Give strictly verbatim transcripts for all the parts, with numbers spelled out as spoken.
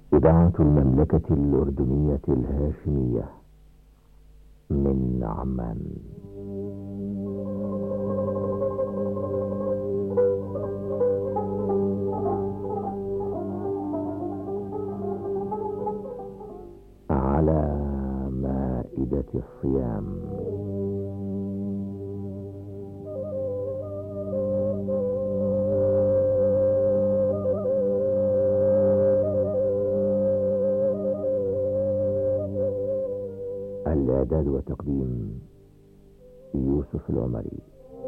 إذاعة المملكة الأردنية الهاشمية من عمان. على مائدة الصيام. الإعداد وتقديم يوسف العمري.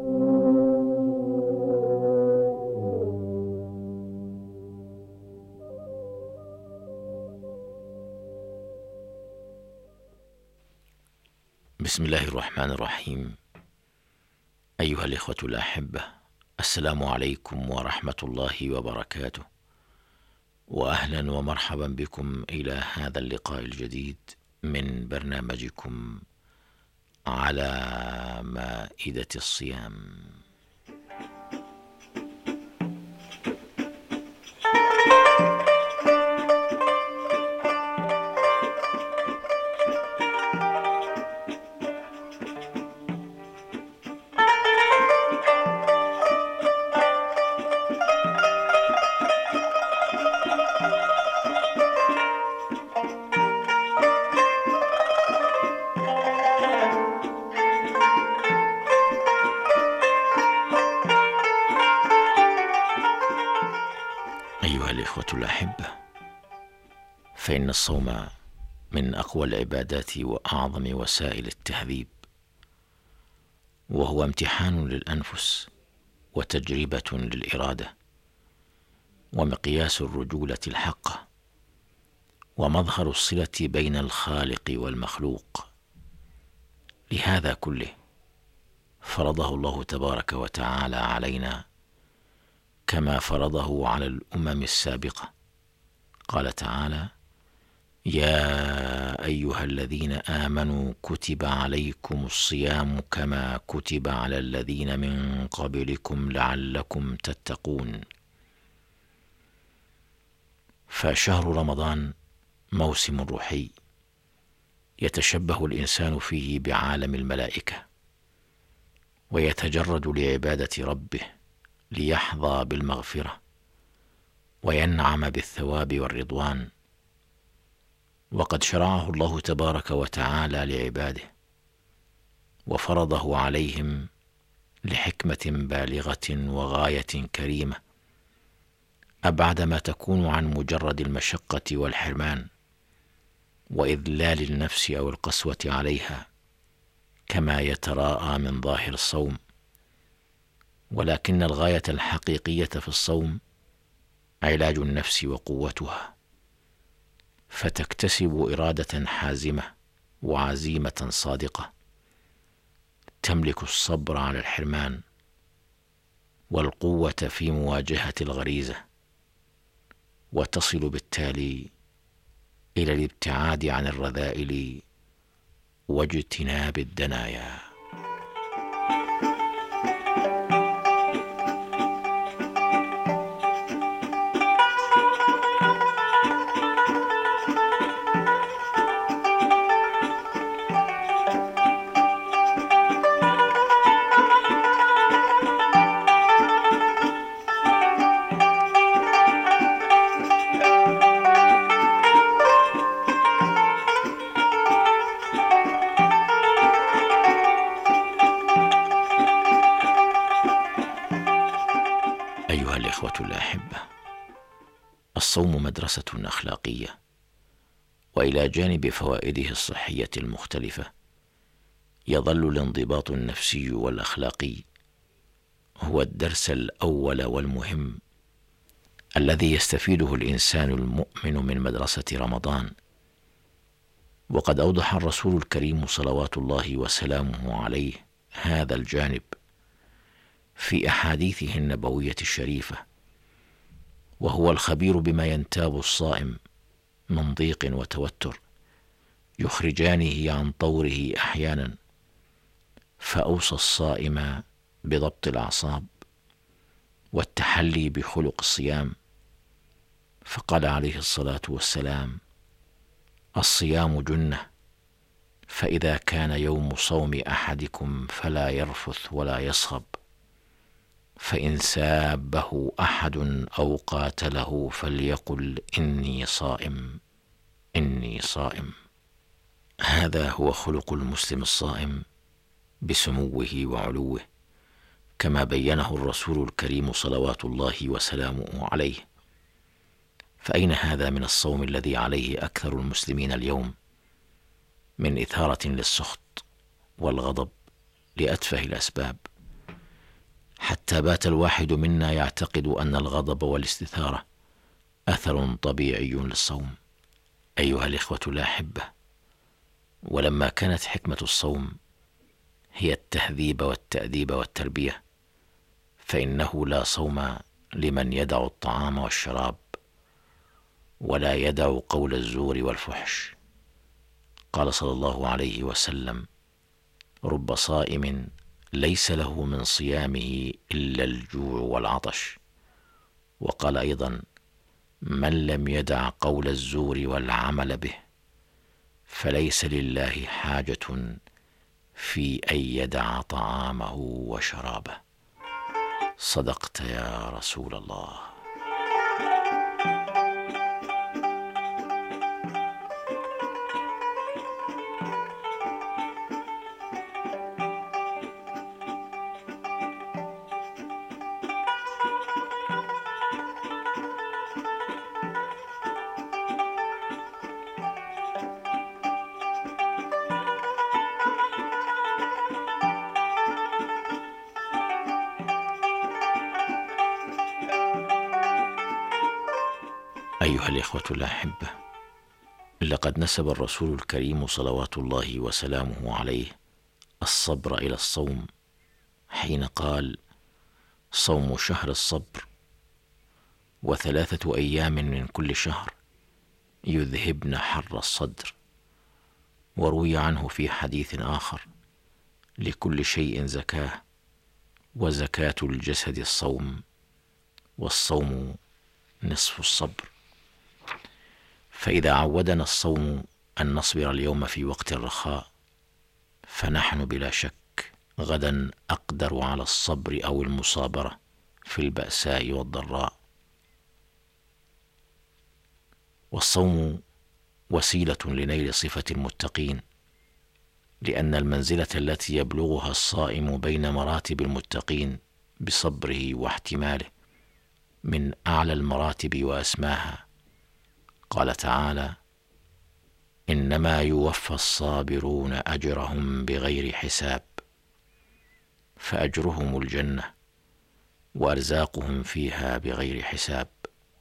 بسم الله الرحمن الرحيم. أيها الإخوة الأحبة، السلام عليكم ورحمة الله وبركاته، وأهلا ومرحبا بكم إلى هذا اللقاء الجديد من برنامجكم على مائدة الصيام. أيها الإخوة الأحبة، فإن الصوم من أقوى العبادات وأعظم وسائل التهذيب، وهو امتحان للأنفس وتجربة للإرادة ومقياس الرجولة الحقة ومظهر الصلة بين الخالق والمخلوق. لهذا كله فرضه الله تبارك وتعالى علينا كما فرضه على الأمم السابقة. قال تعالى: يا أيها الذين آمنوا كتب عليكم الصيام كما كتب على الذين من قبلكم لعلكم تتقون. فشهر رمضان موسم روحي يتشبه الإنسان فيه بعالم الملائكة، ويتجرد لعبادة ربه ليحظى بالمغفرة وينعم بالثواب والرضوان. وقد شرعه الله تبارك وتعالى لعباده وفرضه عليهم لحكمة بالغة وغاية كريمة أبعد ما تكون عن مجرد المشقة والحرمان وإذلال النفس أو القسوة عليها كما يتراءى من ظاهر الصوم، ولكن الغاية الحقيقية في الصوم علاج النفس وقوتها، فتكتسب إرادة حازمة وعزيمة صادقة تملك الصبر على الحرمان والقوة في مواجهة الغريزة، وتصل بالتالي إلى الابتعاد عن الرذائل واجتناب الدنايا. أيها الإخوة الأحبة، الصوم مدرسة أخلاقية، وإلى جانب فوائده الصحية المختلفة يظل الانضباط النفسي والأخلاقي هو الدرس الأول والمهم الذي يستفيده الإنسان المؤمن من مدرسة رمضان. وقد أوضح الرسول الكريم صلوات الله وسلامه عليه هذا الجانب في أحاديثه النبوية الشريفة، وهو الخبير بما ينتاب الصائم من ضيق وتوتر يخرجانه عن طوره أحيانا، فأوصى الصائم بضبط الأعصاب والتحلي بخلق الصيام، فقال عليه الصلاة والسلام: الصيام جنة، فإذا كان يوم صوم أحدكم فلا يرفث ولا يصخب، فإن سابه أحد أو قاتله فليقل إني صائم إني صائم. هذا هو خلق المسلم الصائم بسموه وعلوه، كما بينه الرسول الكريم صلوات الله وسلامه عليه. فأين هذا من الصوم الذي عليه أكثر المسلمين اليوم من إثارة للسخط والغضب لأتفه الأسباب، حتى بات الواحد منا يعتقد أن الغضب والاستثارة أثر طبيعي للصوم. أيها الإخوة الأحبة، ولما كانت حكمة الصوم هي التهذيب والتأديب والتربية، فإنه لا صوم لمن يدع الطعام والشراب ولا يدع قول الزور والفحش. قال صلى الله عليه وسلم: رب صائم ليس له من صيامه إلا الجوع والعطش. وقال أيضا: من لم يدع قول الزور والعمل به فليس لله حاجة في أن يدع طعامه وشرابه. صدقت يا رسول الله. أيها الإخوة الأحبة، لقد نسب الرسول الكريم صلوات الله وسلامه عليه الصبر إلى الصوم، حين قال: صوم شهر الصبر، وثلاثة أيام من كل شهر يذهبن حر الصدر. وروي عنه في حديث آخر: لكل شيء زكاة، وزكاة الجسد الصوم، والصوم نصف الصبر. فإذا عودنا الصوم أن نصبر اليوم في وقت الرخاء، فنحن بلا شك غدا أقدر على الصبر أو المصابرة في البأساء والضراء. والصوم وسيلة لنيل صفة المتقين، لأن المنزلة التي يبلغها الصائم بين مراتب المتقين بصبره واحتماله من أعلى المراتب وأسماها. قال تعالى: إنما يوفى الصابرون أجرهم بغير حساب، فأجرهم الجنة وأرزاقهم فيها بغير حساب.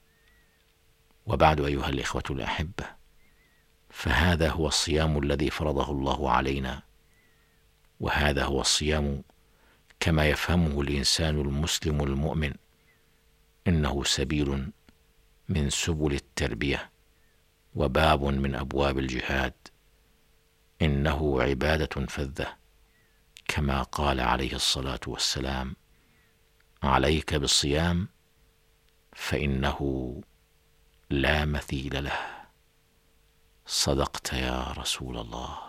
وبعد أيها الإخوة الأحبة، فهذا هو الصيام الذي فرضه الله علينا، وهذا هو الصيام كما يفهمه الإنسان المسلم المؤمن، إنه سبيل من سبل التربية وباب من أبواب الجهاد، إنه عبادة فذة، كما قال عليه الصلاة والسلام: عليك بالصيام فإنه لا مثيل له. صدقت يا رسول الله.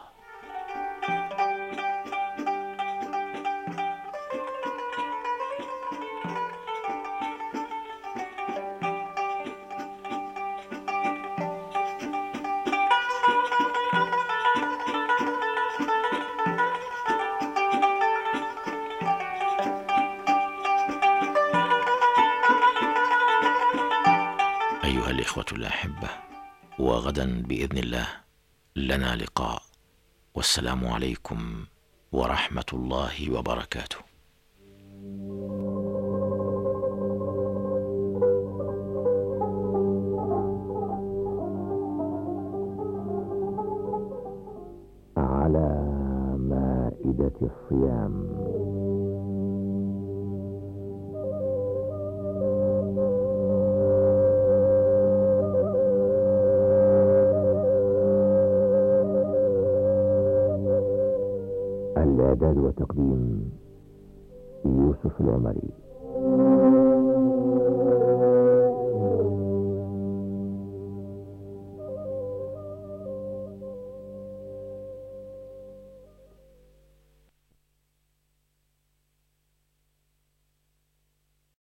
أيها الإخوة الأحبة، وغدا بإذن الله لنا لقاء، والسلام عليكم ورحمة الله وبركاته. على مائدة الصيام. الإعداد وتقديم يوسف العمري.